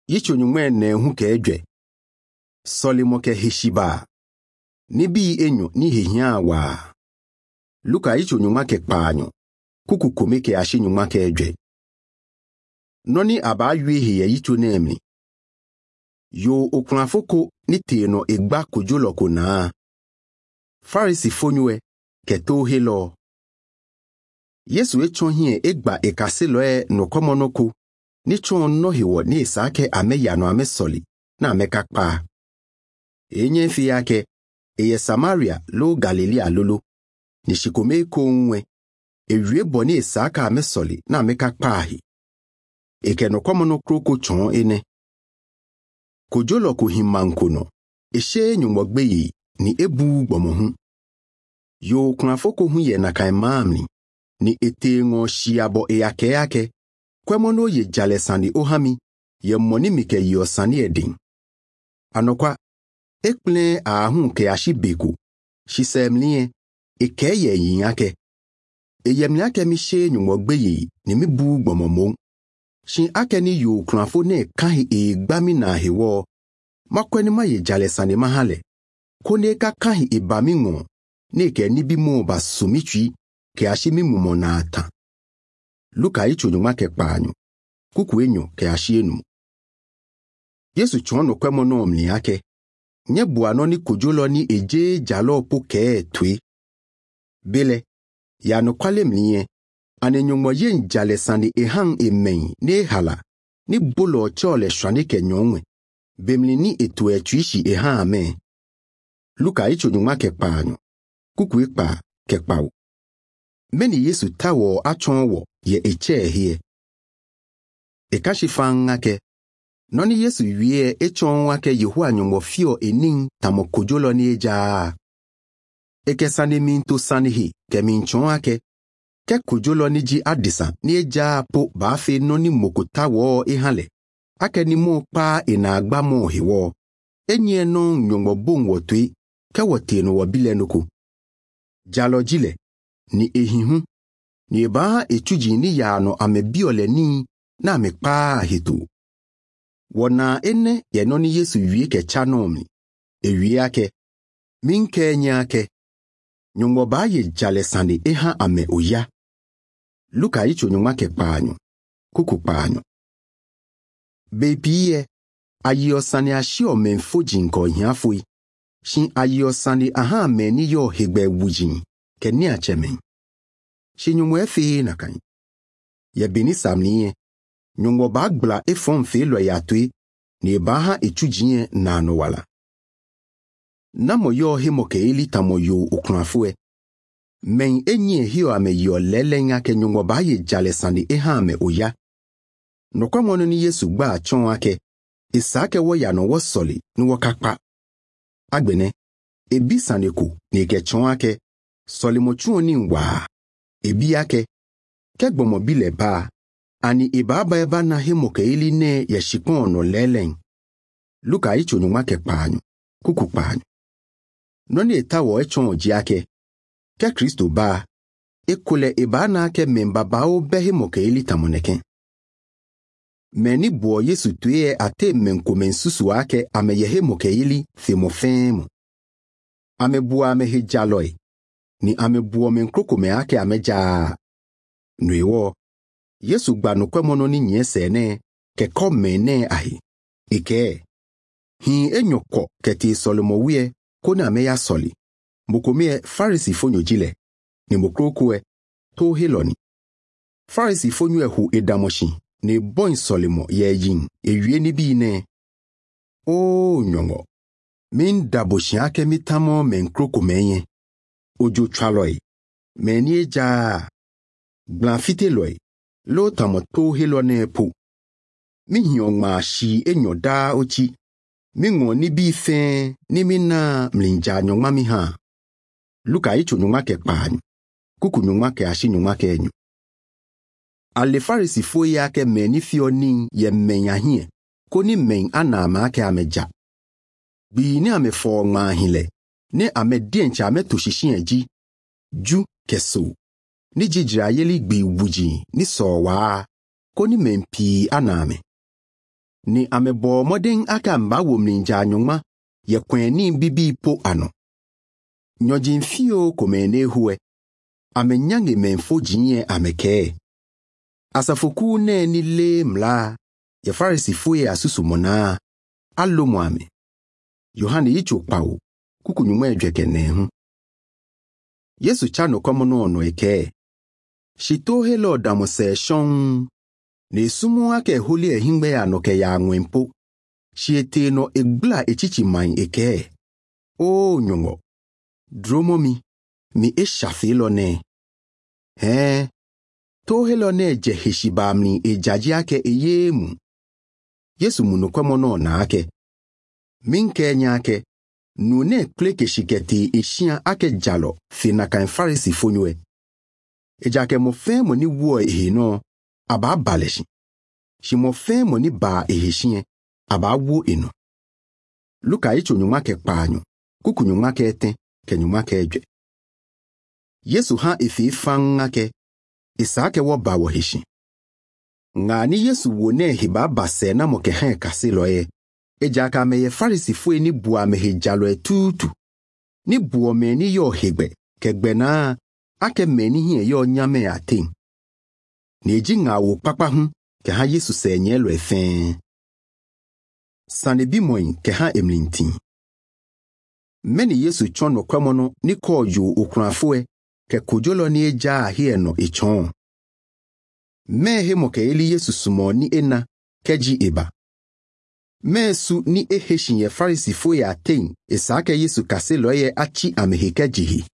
Yicho nyumwe ne hu ke edwe. Solimo ke hishiba. Nibi enyo ni hihia wa. Luka yicho nyuma ke kpanyo. Kuku kome ke ashi nyuma ke edwe. Noni aba yue hiye yicho nemni. Yo okunafoko ni teno egba kujoloko na. Farisi fonywe ke to helo. Yesu echon hie egba ekaselo no komonoko. Ni chon no hiwo ni isake ame yano ame soli na ame kakpa. Enye fi yake eye Samaria lo Galilea lolo. Ni shikome ko unwe. Ewie boni isaka ame soli na ame kakpa ahi. Eke no komonoko ko chon ene. Kojolo ko himankono. Eshe nyumwagbeyi ni ebu gbomohu. Yo kunafoko huye na kaimamni. Ni ete ngo shiabo yake. Kwemono ye jalesani ohami. Ye moni mike yosani edin. Anokwa. Ekple ahun ke ashibeku. Shisemlie. Ekeye yinyake. Eyemnyake mishe nyumwagbeyi ni mibu gbomomo. Shin ake ni yo kunafo ne kahi egbami na hewo. Makweni ma ye jalesani mahale. Kone ka kahi ibami ngo. Neke nibi mo ba sumichi ke ashimi mumo na ata. Luka icho nyuma ke kpanyo. Kuku enyo ke ashienu. Yesu chono kwemono omni yake. Nye buano ni kujolo ni eje jalo po ke tui. Bile. Yano kwale mniye. Ane nyongwa yen jale sandi ehang emeng ne hala. Ni bolo chole shwani ke nyongwe. Bemli ni etue chuishi ehang ame. Luka icho nyuma ke kpanyo. Kuku ikpa ke kpau. Meni Yesu tawo achonwo ye eche hie. Ekashifanga ke. Noni Yesu wie echonwa ke Yehua nyongo fio ening tamo kujolo ni eja. Eke sani minto sani hi ke minchonwa ke kujolo ni ji adisa ni eja po bafe noni mokotawo ihale. Ake ni mo pa inagba mo hiwo. Enye non nyongo bongo tui ke woteno wabile nuku. Jalo jile. Ni ehihu. Ni eba echuji ni yano amebiole ni na amekpa hitu. Wana ene yenoni Yesu yue ke chanomi. Ewie ake. Minke nyake. Nyongo ba ye jale sani eha ame uya. Luka icho nyonga ke panyo. Kuku panyo. Bepiye. Ayo sani ashio menfo jinko hiafui. Shin ayo sani aha meni yo hegbe wujin. Ke ni achemen. Shi nyumwe fi na kan. Ye bini samniye. Nyumwo bagbla efon fi lo ya tui. Ni baha echujinye na anowala. Namo yo himoke ili tamo yo ukunafue. Men enye hiyo ame yo lele nga ke nyumwo baye jale sandi eha ame oya. Nokwa mwono ni Yesu gba achon wake. Isake wo ya no wo soli ni wo kakpa. Agbene. Ebi saneku ni ke chon wake. Solimochuo ni wa. Ebi yake. Kegbomo bile ba. Ani ibaba eba na himoke ili ne yeshipon no leleng. Luka icho nyuma ke panyo. Kuku panyo. Noni etawo echon ojiake. Ke Kristo ba. Ekule eba na ke membabao be himoke ili tamoneke. Meni buo Yesu tuye ate mensusu ake ame ye himoke ili thimofemo. Ame bua ame hijaloi. Ni ame buo menkrokome ake ame jaa. Nwewo. Yesu gbanu kwemono ni nyese ne. Ke kome ne ahi. Ike. Hi enyoko keti solomo wie. Kone ame ya soli. Mukomie Farisi fonyo jile. Ni mukrokwe. To hiloni. Farisi fonyo hu edamoshi. Ni boin solimo ye yin. Ewie ni bi ne. O nyongo. Min daboshi ake mitamo menkrokome. Ojo chaloi. Menye ja. Blanfite loi. Lo tamo to hilone po. Mi hiyon ma shi enyo da ochi. Mi ngo ni bi fe. Ni mina mlinja nyongma mi ha. Luka icho nyongma ke panyo. Kuku nyongma ke ashi nyongma ke enyo. Ale Farisi foye yake meni fio ning ye menya hie. Koni men anama ake ameja. Bi ni ame fo ngma hile. Ne ame diencha ame toshishi eji. Ju keso. Ni jijira yeli gbi wuji ni sowa. Koni mempi aname. Ni amebo modern aka mba wom ni nja anyoma ye kweni bibi po ano. Nyojin fio komene huwe. Amenyange menfo jinye ameke. Asafoku ne nile mla. Ye Farisifo ye asusu mona. Allo mwame. Yohane icho pao. Kukunyumwe dwekene hu. Yesu chano komono ono eke. Shito helo damose shon. Ne sumu ake huli ehingbe ya noke ya ngwempo. Shiete no egbla echichi main eke. O nyongo. Dromo mi eshafilo ne. To helo ne je heshibamni ejaji ake eyemu. Yesu munokwemono na ake. Minke nyake. Nune kleke shiketi ishia ake jalo finaka Farisifo nywe. Ejake mofe moni wo ehino aba baleshi. Shi mofe moni ba ehishie aba wo eno. Luka icho nyumake panyo, kuku nyumake ete, ke nyumake eje. Yesu ha ifi fangake, isaake wo ba wo hishi. Ngani Yesu wo ne hiba base na moke he kase loye. Ejaka meye Farisifo ni bua mehe jalo etutu. Ni buo meni yo hegbe, kegbe na ake meni hie yo nyame ating. Ni eji nga wo papa hu, ke ha Yesu se nye lo efen. Sanebi moin ke ha emlintin. Meni Yesu chono kwamono ni kojo okranfoe, ke kujolo ni eja ahie no echon. Mehe moke eli Yesu sumo ni ena, keji eba. Mesu ni eheshin ye Farisifo ya ating, esake Yesu kase loye achi ameheke jihi.